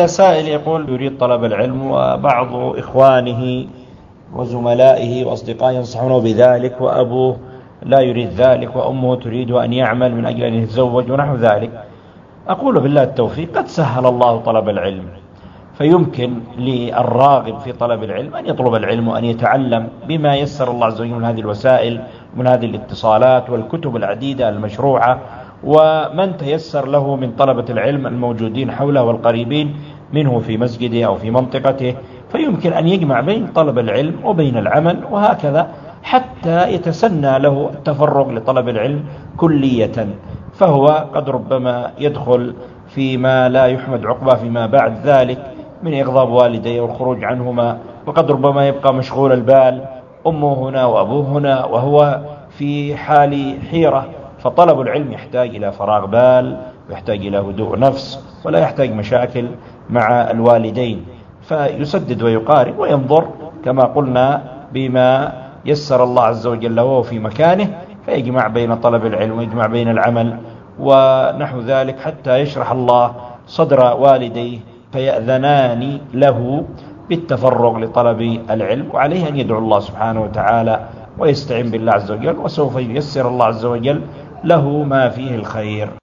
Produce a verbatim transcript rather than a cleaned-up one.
سائل يقول يريد طلب العلم وبعض إخوانه وزملائه وأصدقائه ينصحونه بذلك، وأبوه لا يريد ذلك، وأمه تريد أن يعمل من أجل أن يتزوج ونحو ذلك. أقول بالله التوفيق، قد سهل الله طلب العلم، فيمكن للراغب في طلب العلم أن يطلب العلم وأن يتعلم بما يسر الله عز وجل من هذه الوسائل ومن هذه الاتصالات والكتب العديدة المشروعة. ومن تيسر له من طلبة العلم الموجودين حوله والقريبين منه في مسجده أو في منطقته، فيمكن أن يجمع بين طلب العلم وبين العمل، وهكذا حتى يتسنى له التفرغ لطلب العلم كلية. فهو قد ربما يدخل فيما لا يحمد عقباه فيما بعد ذلك من إغضاب والديه والخروج عنهما، وقد ربما يبقى مشغول البال، أمه هنا وأبوه هنا، وهو في حال حيرة. فطلب العلم يحتاج إلى فراغ بال، ويحتاج إلى هدوء نفس، ولا يحتاج مشاكل مع الوالدين. فيسدد ويقارب وينظر كما قلنا بما يسر الله عز وجل له في مكانه، فيجمع بين طلب العلم ويجمع بين العمل ونحو ذلك، حتى يشرح الله صدر والديه فيأذنان له بالتفرغ لطلب العلم. وعليه أن يدعو الله سبحانه وتعالى ويستعين بالله عز وجل، وسوف ييسر الله عز وجل له ما فيه الخير.